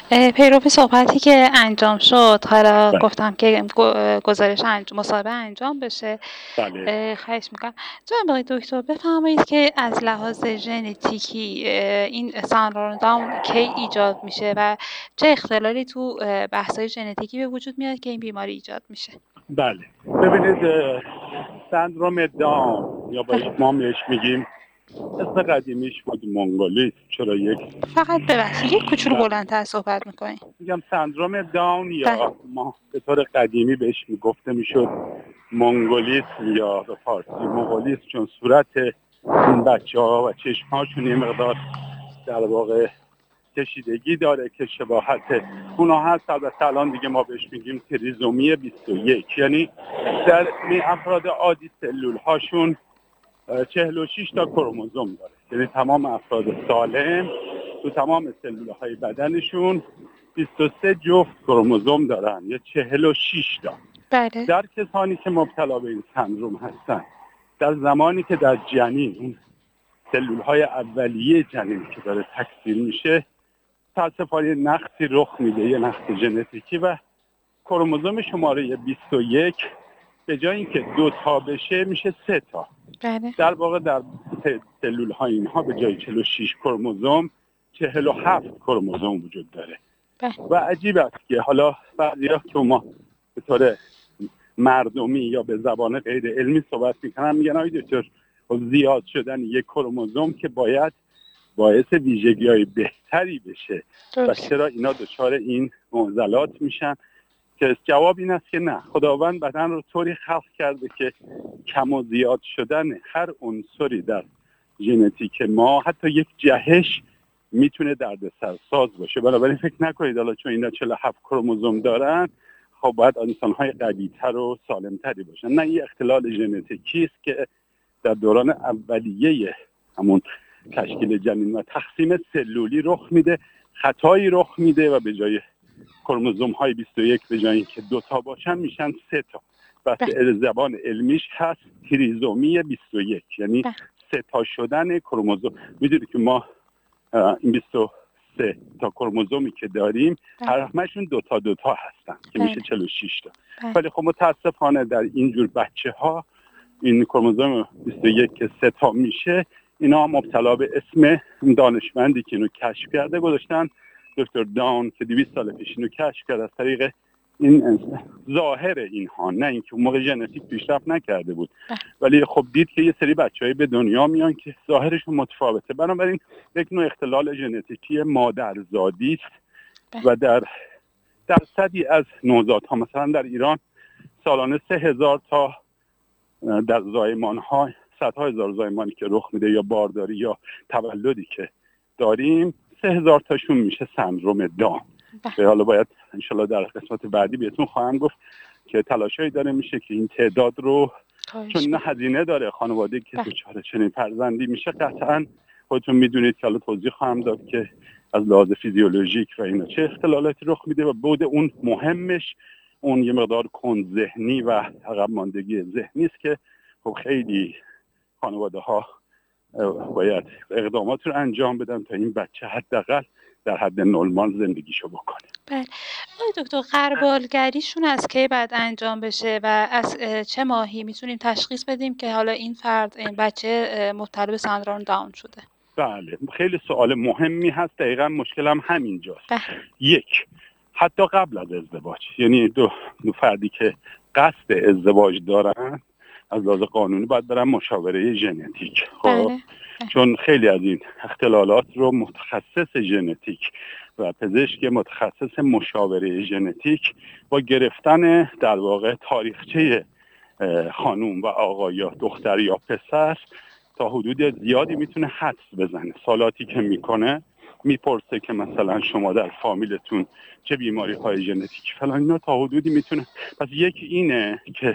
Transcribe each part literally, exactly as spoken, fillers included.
اه، پیرو صحبتی که انجام شد، حالا بله. گفتم که گ- گزارش انجام مصاحبه انجام بشه. بله. اه، خواهش میکنم جناب آقای دکتر بفرمایید که از لحاظ ژنتیکی اه، این سندرم داون کی ایجاد میشه و چه اختلالی تو اه، بحث‌های ژنتیکی به وجود میاد که این بیماری ایجاد میشه. بله. ببینید اه، سندروم داون یا با ما بهش میگیم، اسم قدیمیش بود مونگولیسم. چرا یک فقط ببخشید یک کوچولو بله بلندتر صحبت میکنید. میگم سندروم داون، بله. یا ما به طور قدیمی بهش میگفته میشد مونگولیسم یا به فارسی مونگولیسم، چون صورت این بچه ها و چشم هاشون یه مقدار در واقع کشیدگی داره که شباهت اونا هست. البته الان دیگه ما بهش میگیم تریزومی بیست و یک، یعنی در این افراد عادی سلول هاشون چهل و شش تا کروموزوم داره، یعنی تمام افراد سالم تو تمام سلول های بدنشون بیست و سه جفت کروموزوم دارن یا چهل و شش تا. بله. در کسانی که مبتلا به این سندروم هستن، در زمانی که در جنین اون سلول های اولیه جنین که داره تکثیر میشه، متاسفانه نقصی رخ میده، یه نقص ژنتیکی، و کروموزوم شماره بیست و یک به جای اینکه دو تا بشه میشه سه تا. بله. در واقع در سلول های اینها به جای چهل و شش کروموزوم چهل و هفت کروموزوم وجود داره. بله. و عجیب است که حالا بعضیا که ما به طور مردمی یا به زبان غیر علمی صحبت میکنن، میگن آقای دکتر زیاد شدن یک کروموزوم که باید باعث ویژگی‌های بهتری بشه و درست. چرا اینا دچار این معضلات میشن، که جواب این است که نه، خداوند بدن رو طوری خلق کرده که کم و زیاد شدن هر عنصری در ژنتیک ما، حتی یک جهش، میتونه دردسرساز باشه. بنابراین فکر نکنید حالا چون اینا چهل و هفت کروموزوم دارن خب باید انسان‌های قوی‌تر و سالمتری باشن. نه، این اختلال ژنتیکی است که در دوران اولیه همون تشکیل جنین و تقسیم سلولی رخ میده، خطایی رخ میده و به جای کروموزوم های بیست و یک به جای اینکه دو تا باشن میشن سه تا. و بله. به زبان علمیش هست تریزومی بیست و یک، یعنی بله. سه تا شدن کروموزوم. میدونید که ما این بیست و سه تا کروموزومی که داریم بله. هر همشون دو تا دو تا هستن که بله. میشه چهل و شش تا. بله. ولی خب متاسفانه در اینجور بچه ها این کروموزوم بیست و یک که سه تا میشه، اینا مبتلا به اسم دانشمندی که اینو کشف کرده گذاشتن دکتر داون که دویست سال پیش اینو کشف کرد از طریق این ظاهر اینها، نه اینکه اون موقع ژنتیک پیشرفت نکرده بود. بله. ولی خب دید که یه سری بچه‌ای به دنیا میان که ظاهرشون متفاوته، بنابراین یک نوع اختلال ژنتیکی مادرزادی است. بله. و در درصدی از نوزادها، مثلا در ایران سالانه سه هزار تا در زایمان ها، صدها هزار زایمانی که رخ میده یا بارداری یا تولدی که داریم، سه هزار تاشون میشه سندروم داون. که حالا باید انشالله در قسمت بعدی بهتون خواهم گفت که تلاشایی داره میشه که این تعداد رو، چون نه هزینه داره خانواده که دچار چنین فرزندی میشه، قطعا خودتون میدونید که حالا توضیح خواهم داد که از لحاظ فیزیولوژیک و اینا چه اختلالاتی رخ میده. و بود اون مهمش اون یه مقدار کند ذهنی و عقب ماندگی ذهنی است که خب خیلی خانواده ها باید اقدامات رو انجام بدن تا این بچه حداقل در حد نرمال زندگیشو بکنه. بله. آقای دکتر غربالگریشون از کی بعد انجام بشه و از چه ماهی میتونیم تشخیص بدیم که حالا این فرد، این بچه مبتلا به سندروم داون شده؟ بله، خیلی سوال مهمی هست. دقیقا مشکلم همینجاست. بله. یک، حتی قبل از ازدواج، یعنی دو, دو فردی که قصد ازدواج دارن از لحاظ قانونی باید برن مشاوره ژنتیک. خب بله. چون خیلی از این اختلالات رو متخصص ژنتیک و پزشک متخصص مشاوره ژنتیک با گرفتن در واقع تاریخچه خانوم و آقا یا دختر یا پسر تا حدود زیادی میتونه حدس بزنه. سالاتی که میکنه میپرسه که مثلا شما در فامیلتون چه بیماری های ژنتیک فلان، اینا تا حدودی میتونه. پس یکی اینه که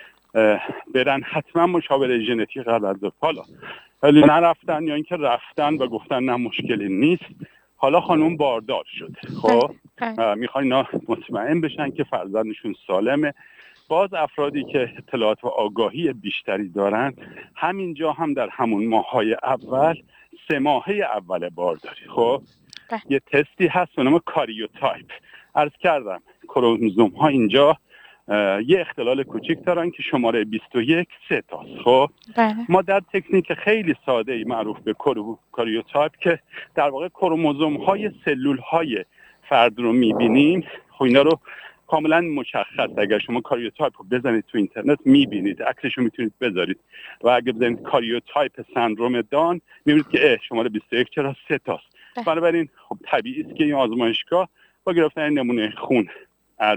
برن حتما مشاوره ژنتیک قبل از حالا ولی نرفتن یا اینکه رفتن و گفتن نه مشکلی نیست، حالا خانوم باردار شده، خب میخوان اینا مطمئن بشن که فرزندشون سالمه. باز افرادی که اطلاعات و آگاهی بیشتری دارن همینجا هم در همون ماهای اول، سه ماهه اول بارداری، خب یه تستی هست به نام کاریوتایپ. عرض کردم کروموزوم ها اینجا یه اختلال کوچیک دارن که شماره بیست و یک سه تاست. خب ما در تکنیک خیلی ساده ای معروف به کاریوتایپ که در واقع کروموزوم های سلول های فرد رو میبینیم، خب اینا رو کاملا مشخص اگر شما کاریوتایپ رو بزنید تو اینترنت میبینید، عکسش رو میتونید بذارید و اگه بزنید کاریوتایپ سندروم دان میبینید که شماره بیست و یک چرا سه تاست. بنابراین خب طبیعی است که این آزمایشگاه با گرفتن نمونه خون از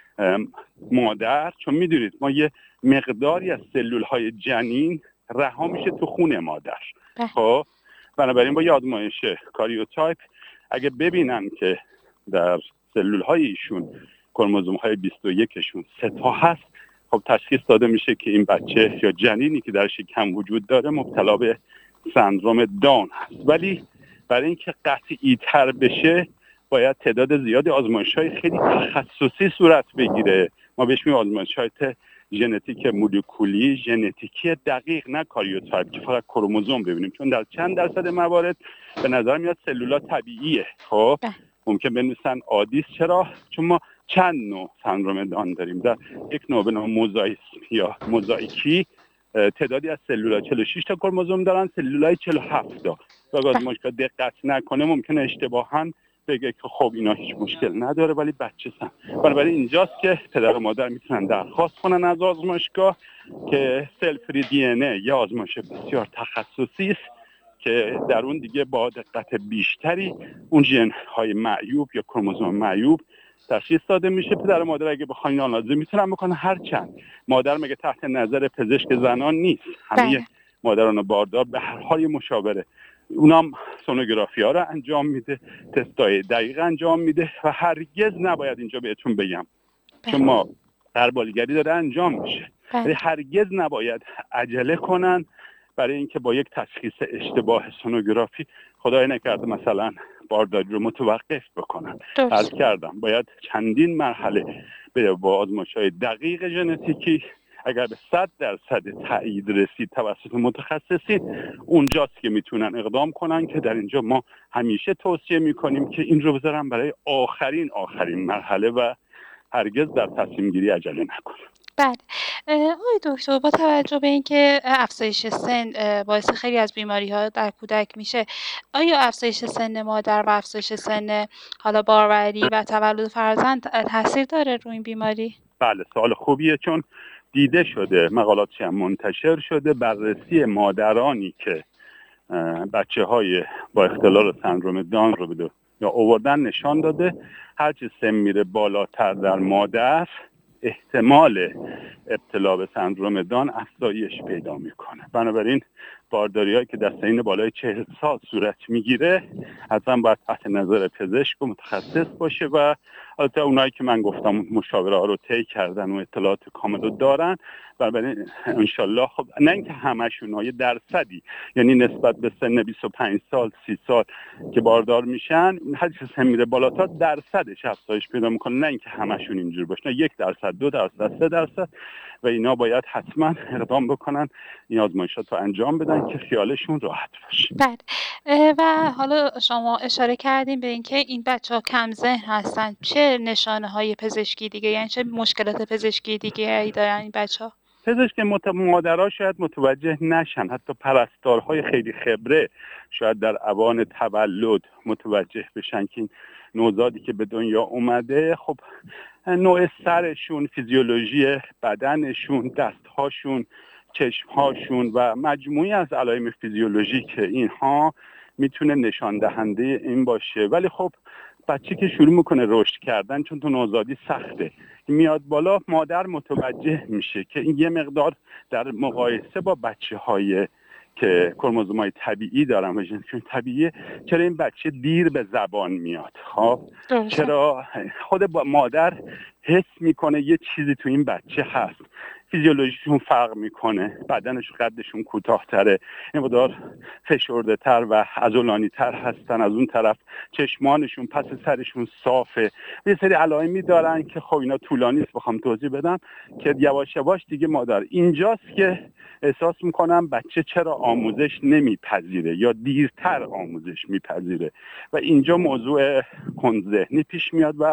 مادر، چون میدونید ما یه مقداری از سلول های جنین رها میشه تو خون مادر، خب بنابراین با یه آزمایش کاریوتایپ اگه ببینن که در سلول های ایشون کروموزوم های بیست و یک شون سه تا هست، خب تشخیص داده میشه که این بچه یا جنینی که در شکم وجود داره مبتلا به سندروم دان هست. ولی برای اینکه قطعی تر بشه باید تعداد زیادی آزمایش‌های خیلی تخصصی صورت بگیره. ما بهش میگیم آزمایش‌های ژنتیک مولکولی، ژنتیکی دقیق، نه کاریوتایپ که فقط کروموزوم ببینیم، چون در چند درصد موارد به نظر میاد سلولا طبیعیه. خب ممکن بنویسن عادیست. چرا؟ چون ما چند نوع سندروم دان داریم. در یک نوع به نام موزاییسم یا موزاییکی تعدادی از سلول‌ها چهل و شش تا کروموزوم دارن، سلولای چهل و هفت تا. و آزمایشگاه دقت نکنه ممکنه اشتباهاً بگه که خب اینا هیچ مشکل نداره ولی بچه سن. بنابراین اینجاست که پدر و مادر میتونن درخواست کنن از آزمایشگاه که سل فری دی ان ای یا آزمایش بسیار تخصصی است که در اون دیگه با دقت بیشتری اون ژن های معیوب یا کروموزوم معیوب تشخیص داده میشه. پدر و مادر اگه بخواین آنالیز میتونن بکنن. هرچند مادر مگه تحت نظر پزشک زنان نیست، همه مادران باردار به هر حال مشاوره، اونام سونوگرافی ها رو انجام میده، تستای دقیق انجام میده و هرگز نباید اینجا بهتون بگم چون ما غربالگری داره انجام میشه، ولی هرگز نباید عجله کنن برای اینکه با یک تشخیص اشتباه سونوگرافی خدای نکرده مثلا بارداری رو متوقف بکنن. عرض کردم باید چندین مرحله به با آزمایش‌های دقیق ژنتیکی اگر به صد درصد تایید رسید توسط متخصصین، اونجاست که میتونن اقدام کنن که در اینجا ما همیشه توصیه میکنیم که این رو بذارن برای آخرین آخرین مرحله و هرگز در تصمیم گیری عجله نکنن. بله آقای دکتر، با توجه به اینکه افزایش سن باعث خیلی از بیماری‌ها در کودک میشه، آیا افزایش سن مادر و افزایش سن حالا باروری و تولد فرزند تاثیر داره روی این بیماری؟ بله سوال خوبیه، چون دیده شده، مقالاتش هم منتشر شده، بررسی مادرانی که بچه های با اختلال سندروم دان رو بده یا آوردن نشان داده هرچی سن میره بالاتر در مادر احتمال ابتلا به سندروم دان افزایش پیدا میکنه. بنابراین بارداری‌هایی که در سن بالای چهل سال صورت میگیره حتما باید تحت نظر پزشک و متخصص باشه و البته اونایی که من گفتم مشاوره ها رو طی کردن و اطلاعات کامل رو دارن. بنابراین انشالله خب نه اینکه همشون ها، یه درصدی یعنی نسبت به سن بیست و پنج سال سی سال که باردار میشن هر چیز سن میره بالاتر درصدش افزایش پیدا میکنه، نه اینکه همشون اینجوری باشه، یک درصد دو درصد سه درصد و اینا باید حتما اقدام بکنن این آزمایشات رو انجام بدن که خیالشون راحت باشه. بله و حالا شما اشاره کردیم به اینکه این بچه‌ها کم ذهن هستن، چه نشانه های پزشکی دیگه یعنی چه مشکلات پزشکی دیگه ای دارن این بچه‌ها؟ پزشک مت... مادرها شاید متوجه نشن، حتی پرستارهای خیلی خبره شاید در اوان تولد متوجه بشن که این نوزادی که به دنیا اومده خب نوع سرشون، فیزیولوژی بدنشون، دستهاشون، چشمهاشون و مجموعی از علائم فیزیولوژیک اینها میتونه نشان دهنده این باشه. ولی خب بچه که شروع میکنه رشد کردن، چون تو نوزادی سخته، میاد بالا، مادر متوجه میشه که این یه مقدار در مقایسه با بچه های که کروموزوم های طبیعی دارن و ژنشون طبیعیه، چرا این بچه دیر به زبان میاد؟ خب چرا خود با مادر حس میکنه یه چیزی تو این بچه هست، فیزیولوژیشون فرق میکنه، بدنش قدشون کوتاه‌تره، این مقدار فشرده تر و عضلانی تر هستن، از اون طرف چشمانشون پس سرشون صافه، یه سری علائمی دارن که خب اینا طولانی است بخوام توضیح بدم که یواش یواش دیگه مادر اینجاست که احساس میکنم بچه چرا آموزش نمیپذیره یا دیرتر آموزش میپذیره و اینجا موضوع کند ذهنی پیش میاد و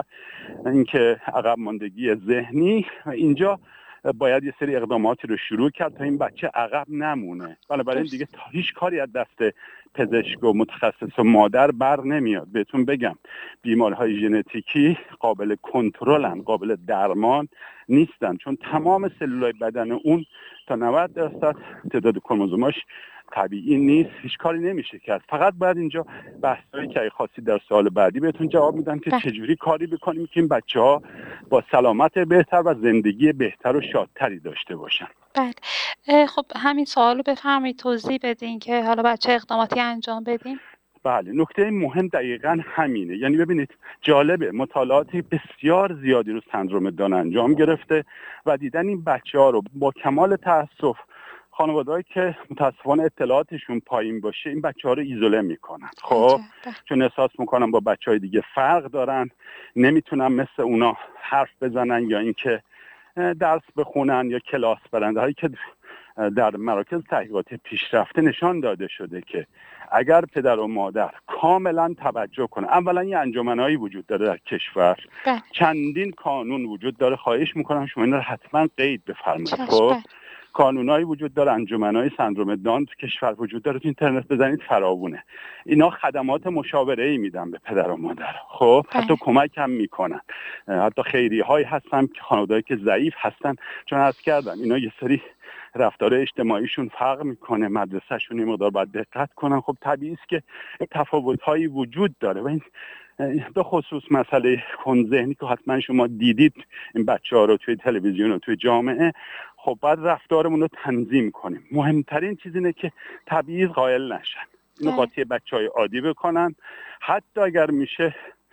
اینکه عقب ماندگی ذهنی و اینجا باید یه سری اقداماتی رو شروع کرد تا این بچه عقب نمونه. بنابراین دیگه تا هیچ کاری از دست پزشک و متخصص و مادر بر نمیاد. بهتون بگم بیماری‌های ژنتیکی قابل کنترلن، قابل درمان نیستن، چون تمام سلولای بدن اون تا نود درصد تعداد کروموزوماش طبیعی نیست، هیچ کاری نمیشه کرد. فقط باید اینجا بحثایی که خاصی در سوال بعدی بهتون جواب میدم که چجوری کاری بکنیم که این بچه‌ها با سلامت بهتر و زندگی بهتر و شادتری داشته باشن. بله، خب همین سوالو بفرمایید توضیح بدین که حالا بچه اقداماتی انجام بدیم. بله، نکته مهم دقیقاً همینه. یعنی ببینید جالبه، مطالعاتی بسیار زیادی رو سندروم دان انجام گرفته و دیدن این بچه‌ها رو با کمال تأسف خانواده‌ای که متاسفانه اطلاعاتشون پایین باشه این بچه‌ها رو ایزوله میکنن. خب چون احساس میکنن با بچه‌های دیگه فرق دارن، نمیتونن مثل اونا حرف بزنن یا اینکه درس بخونن یا کلاس برن، در حالی که در مراکز تحقیقات پیشرفته نشان داده شده که اگر پدر و مادر کاملا توجه کنه، اولا یه انجمنایی وجود داره در کشور، چندین کانون وجود داره، خواهش میکنم شما اینا رو حتما قید بفرمایید. خب کانونایی وجود داره، انجمنای سندروم دان تو کشور وجود داره، تو اینترنت بزنید فراوونه. اینا خدمات مشاوره‌ای میدن به پدر و مادر، خب حتی کمک هم میکنن، حتی خیریه‌هایی هستن که خانواده‌ای که ضعیف هستن، چون عرض کردم اینا یه سری رفتار اجتماعیشون فرق میکنه، مدرسه‌شون این مقدار باید دقت کنن. خب طبیعی است که تفاوت‌هایی وجود داره و این به خصوص مسئله کند ذهنی که حتما شما دیدید این بچه‌ها رو توی تلویزیون و توی جامعه، خب باید رفتارمون رو تنظیم کنیم. مهمترین چیز اینه که تبعیض قائل نشن، اینو قاطی بچه‌های عادی بکنن. حتی اگر میشه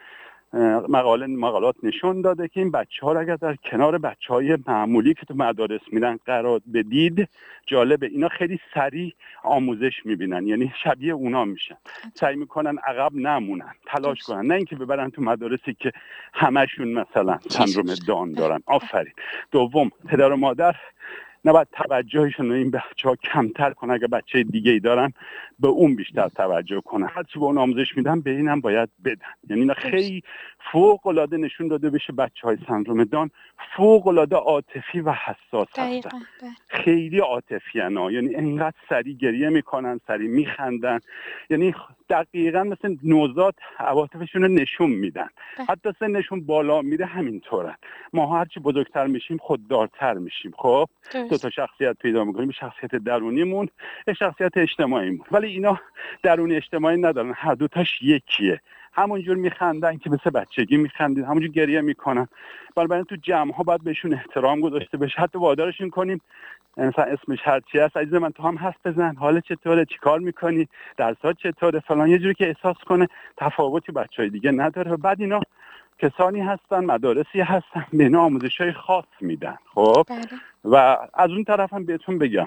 مقاله مقالات نشون داده که این بچه‌ها رو اگر در کنار بچه‌های معمولی که تو مدارس میرن قرار بدید، جالبه اینا خیلی سریع آموزش میبینن، یعنی شبیه اونا میشن، سعی میکنن عقب نمونن، تلاش کنن، نه اینکه ببرن تو مدارسی که همشون مثلا سندروم دان دارن. آفرین. دوم، پدر و مادر نباید توجهشون رو این بچه‌ها کمتر کنن، اگه بچه دیگه ای دارن به اون بیشتر توجه کنن، هرچی به اون آموزش میدن به اینم باید بدن. یعنی اینا خیلی فوق العاده نشون داده بشه بچه‌های سندروم دان فوق العاده عاطفی و حساس هستن، خیلی عاطفی انا، یعنی اینقدر سریع گریه میکنن، سریع میخندن، یعنی دقیقاً مثل نوزاد عواطفشون رو نشون میدن. حتی سنشون بالا میره همینطورن. ما هرچی بزرگتر میشیم خوددارتر میشیم. خب دو تا شخصیت پیدا میکنیم، شخصیت درونیمون، شخصیت اجتماعیمون، ولی اینا درونی اجتماعی ندارن، هر دوتاش یکیه. همونجور میخندن که مثل بچگی میخندید، همونجور گریه میکنن. بنابراین تو جمع ها باید بهشون احترام گذاشته بشه، حتی وادارشون کنیم مثلا اسمش هرچی هست، عزیز من تو هم حرف بزن، حال چطوره، چیکار میکنی، درسات چطوره، فلان، یه جوری که احساس کنه تفاوتی بچهای دیگه نداره. و بعد اینا کسانی هستن، مدارسی هستن، به اینا آموزش‌های خاص میدن. خب و از اون طرف هم بهتون بگم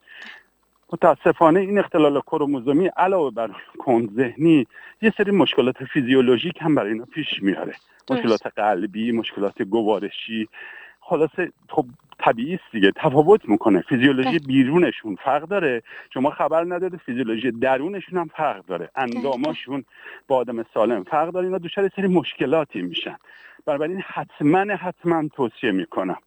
متاسفانه این اختلال کروموزومی علاوه بر کند ذهنی یه سری مشکلات فیزیولوژیک هم برای اینا پیش میاره، مشکلات قلبی، مشکلات گوارشی. خلاصه خب طبیعی است دیگه، تفاوت میکنه، فیزیولوژی بیرونشون فرق داره، شما خبر نداره، فیزیولوژی درونشون هم فرق داره، انداماشون با آدم سالم فرق داره، اینا دچار سری مشکلاتی میشن. بنابراین حتما حتما توصیه میکنم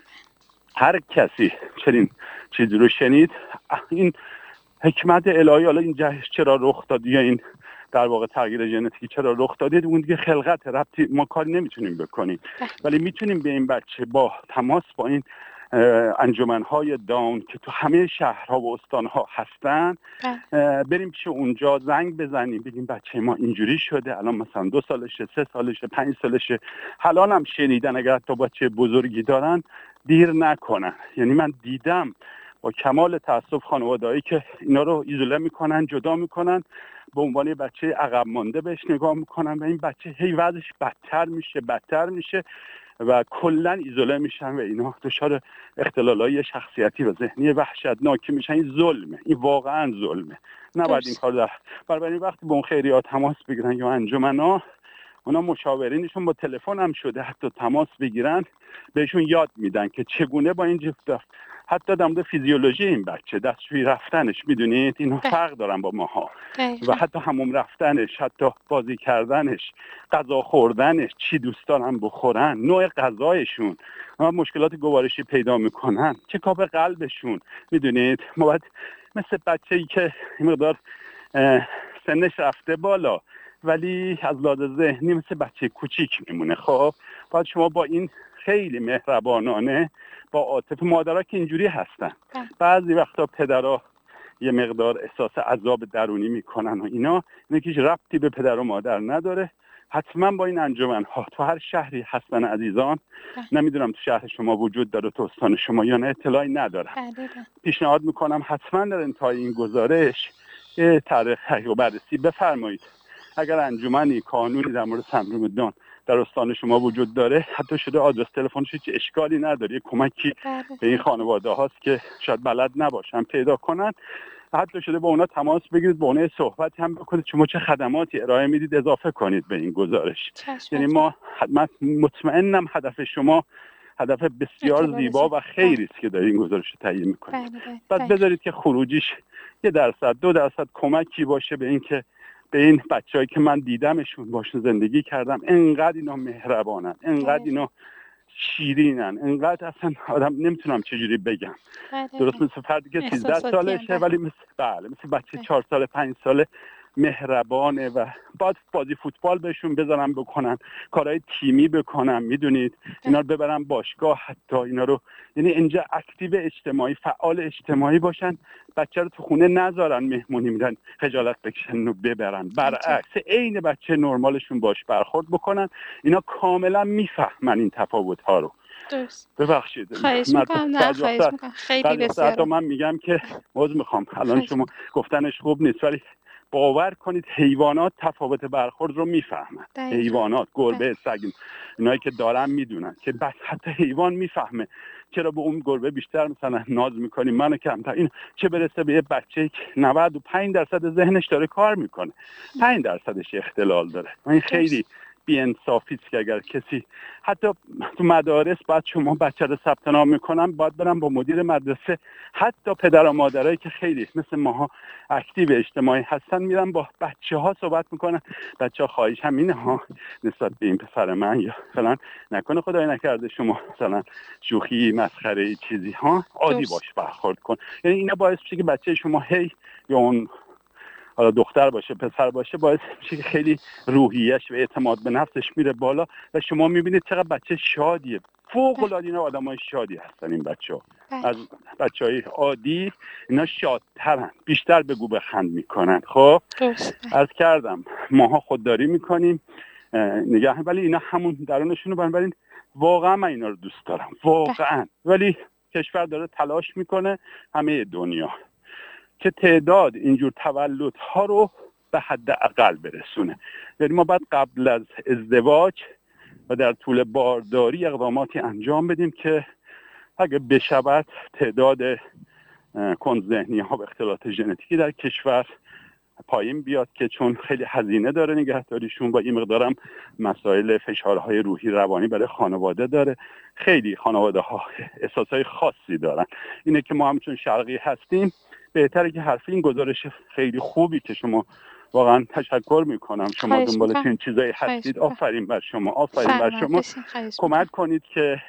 هر کسی چنین چیزی رو شنید، این حکمت الهی، حالا این جهش چرا رخ داد یا این در واقع تغییر ژنتیکی چرا رخ داده، اون دیگه خلقت، ربطی ما کاری نمیتونیم بکنیم، ولی میتونیم به این بچه با تماس با این انجمنهای داون که تو همه شهرها و استانها هستن بریم پیش اونجا، زنگ بزنیم، بگیم بچه ما اینجوری شده، الان مثلا دو سالشه، سه سالشه، پنج سالشه، حالا هم شنیدن، اگر تا بچه بزرگی دارن دیر نکنن. یعنی من دیدم با کمال تأسف خانوادهایی که اینا رو ایزوله میکنن، جدا میکنن، به عنوان بچه عقب مانده بهش نگاه میکنن و این بچه هی وضعش بدتر میشه بدتر میشه و کلا ایزوله میشن و اینا دچار اختلالای شخصیتی و ذهنی وحشتناکی میشن. این ظلمه، این واقعا ظلمه، نباید این کار در برای وقتی به اون خیریات تماس بگیرن یا انجمنا، اونا مشاورینشون با تلفن هم شده حتی تماس بگیرن، بهشون یاد میدن که چگونه با این جفت، حتی در مورد فیزیولوژی این بچه، دستشویی رفتنش، میدونید اینا فرق دارن با ماها، و حتی حموم رفتنش، حتی بازی کردنش، غذا خوردنش، چی دوست دارن بخورن، نوع غذایشون، مشکلات گوارشی پیدا میکنن، چکاپ قلبشون. میدونید ما باید مثل بچه‌ای که این مقدار سنش رفته بالا ولی از لحاظ ذهنی مثل بچه کوچیک میمونه، خب باید شما با این خیلی مهربانانه با عاطفه، مادرها که اینجوری هستن، بعضی وقتا پدرها یه مقدار احساس عذاب درونی میکنن و اینا، اینه که هیچ ربطی به پدر و مادر نداره. حتما با این انجمن‌ها تو هر شهری هستن عزیزان، نمیدونم تو شهر شما وجود داره، تو استان شما یا نه، اطلاعی ندارم. پیشنهاد میکنم حتما در انتهای این گزارش یه تاریخ و بررسی بفرمایید. اگر انجمنی کانونی در مورد سندروم داون در استان شما وجود داره، حتی شده آدرس تلفنش هیچ اشکالی نداره، یه کمکی به این خانواده هاست که شاید بلد نباشن پیدا کنن، حتی شده با اونا تماس بگیرید، با اونا صحبتی هم بکنید، شما چه خدماتی ارائه میدید اضافه کنید به این گزارش. یعنی ما مطمئنم هدف شما هدف بسیار زیبا و خیری است که در این گزارش رو تهیه میکنید. بعد بذارید که خروجیش یه درصد دو درصد کمکی باشه به این که به این بچه‌هایی که من دیدمشون، باشون زندگی کردم، انقدر اینا مهربانن، انقدر اینا شیرینن، انقدر اصلا آدم نمیتونم چجوری بگم. درست مثل فردی که سیزده سالشه ولی مثل بله مثل بچه چهار ساله پنج ساله مهربانه و باید بازی فوتبال بهشون بذارم بکنن، کارهای تیمی بکنن، میدونید اینا رو ببرن باشگاه، حتی اینا رو، یعنی اینجا اکتیو اجتماعی، فعال اجتماعی باشن، بچه رو تو خونه نذارن مهمونی میدن خجالت بکشن و ببرن، برعکس عین بچه نرمالشون باش برخورد بکنن. اینا کاملا میفهمن این تفاوت ها رو. درست. ببخشید خواهش میکنم. نه خواهش میکنم. خیلی بسیار. حتی من میگم که عذر میخوام الان شما گفتنش خوب نیست ولی باور کنید حیوانات تفاوت برخورد رو میفهمن. حیوانات، گربه، سگ، اینایی که دارن میدونن که بس حتی حیوان میفهمه چرا به اون گربه بیشتر مثلا ناز میکنیم، منو کمتر. این چه برسه به یه بچه‌ای که نود و پنج درصد ذهنش داره کار میکنه، پنج درصدش اختلال داره. این خیلی بی‌انصافی است که اگر کسی حتی تو مدارس بعد شما بچه رو ثبت نام میکنن، باید برن با مدیر مدرسه، حتی پدر و مادرایی که خیلی مثل ماها اکتیو اجتماعی هستن، میرن با بچه ها صحبت میکنن، بچه ها خواهش همینه ها نسبت به این پسر من، یا مثلا نکنه خدای نکرده شما مثلا شوخی مسخره چیزی ها عادی باش برخورد کن. یعنی اینا باعث میشه که بچه شما هی یا اون حالا دختر باشه پسر باشه باعث میشه که خیلی روحیش و اعتماد به نفسش میره بالا و شما میبینید چقدر بچه شادیه. فوق العاده اینا آدمای شادی هستن این بچه‌ها. از بچهای عادی اینا شادترن، بیشتر بگو بخند میکنن. خب عرض کردم ماها خودداری میکنیم نگاه، ولی اینا همون درونشون رو بنابراین واقعا من اینا رو دوست دارم واقعا، ولی کشور داره تلاش میکنه همه دنیا که تعداد اینجور تولدها رو به حد اقل برسونه. یعنی ما باید قبل از ازدواج و در طول بارداری اقداماتی انجام بدیم که اگه بشود تعداد کندذهنی ها و اختلالات ژنتیکی در کشور پایین بیاد، که چون خیلی هزینه داره نگهداریشون، با این مقدارم مسائل فشارهای روحی روانی برای خانواده داره، خیلی خانواده ها احساسهای خاصی دارن. اینه که ما هم چون شرقی هستیم بهتره که حرف این گزارش خیلی خوبی که شما واقعا تشکر میکنم شما دنبال چنین چیزایی هستید، آفرین بر شما، آفرین بر شما، کمک کنید که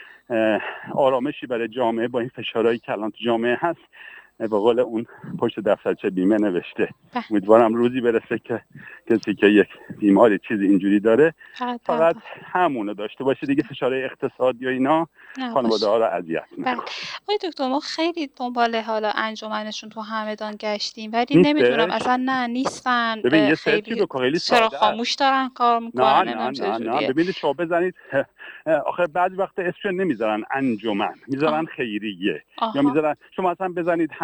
آرامشی برای جامعه با این فشارهایی که الان تو جامعه هست، به قول اون پشت دفترچه بیمه نوشته، امیدوارم روزی برسه که کسی که یک بیماری چیزی اینجوری داره فقط همونو داشته باشه دیگه، فشارهای اقتصادی و اینا خانواده ها رو اذیت نکنه. آقای دکتر ما خیلی دنبال حالا انجمنشون تو همدان گشتیم ولی نمیدونم اصلا نه نیستن. ببین یه سرچی بکن، خیلی چرا خاموش دارن کار میکنن؟ نه نه نه نه ببینید شما بزنید، آخه بعضی وقت اسمش نمیذارن انجمن، میذارن خیریه. آها. یا میذارن شما اصلا بزنید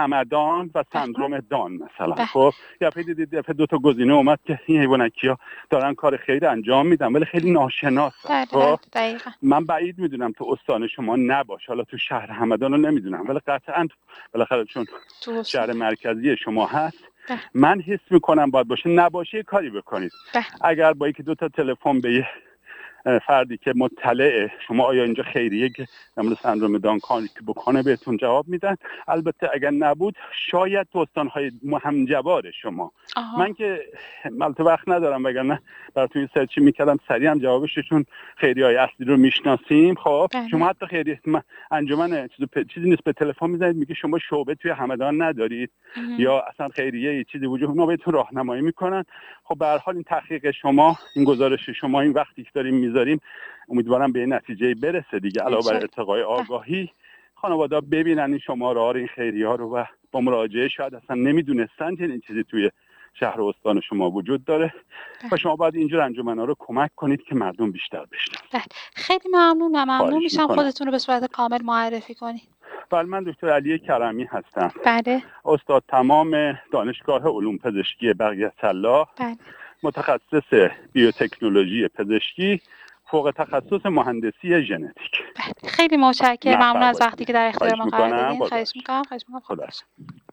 همدان و سندروم دان مثلا. بله. خب یا دیدید دفعه دو تا گزینه اومد که این حیوانکی‌ها دارن کار خیر انجام میدن ولی خیلی ناشناسن. خب دقیقاً من بعید میدونم تو استان شما نباشه، حالا تو شهر همدان رو نمیدونم ولی قطعاً بالاخره چون شهر مرکزی شما هست ده. من حس میکنم باید باشه. نباشه کاری بکنید. ده. اگر با یکی دو تا تلفن به یه فردی که مطلعه شما آیا اینجا خیریه که نمونه سندروم دان کاری که بکنه بهتون جواب میدن. البته اگر نبود شاید تو استانهای همجوار شما. آها. من که البته وقت ندارم وگرنه براتون این سرچی میکردم سریع هم جوابش، چون خیریهای اصلی رو میشناسیم. خب بله. شما حتی خیریه انجمن چیزی چیزی نیست به تلفن میزنید میگه شما شعبه توی همدان ندارید اه. یا اصلا خیریه یه چیزی وجود اونا بهتون راهنمایی میکنن. خب به هر حال این تحقیق شما، این گزارش شما، این وقتی که داریم میذاریم امیدوارم به این نتیجه برسه دیگه. علاوه بر ارتقای آگاهی خانواده ببینن این شماره ها رو، این خیریه ها رو و با مراجعه شاید اصلا نمیدونستن که این چیزی توی شهر و استان شما وجود داره و شما باید اینجور انجمن‌ها رو کمک کنید که مردم بیشتر بشناسن. خیلی ممنون و ممنون میشم خودتون رو به صورت کامل معرفی کنید. بله من دکتر علی کرمی هستم. بله. استاد تمام دانشگاه علوم پزشکی بقیت‌الله. بله. متخصص بیوتکنولوژی پزشکی، فوق تخصص مهندسی ژنتیک. خیلی متشکرم. ممنون از وقتی که در اختیار ما قرار دادین. خواهش می‌کنم. خواهش می‌کنم. خدا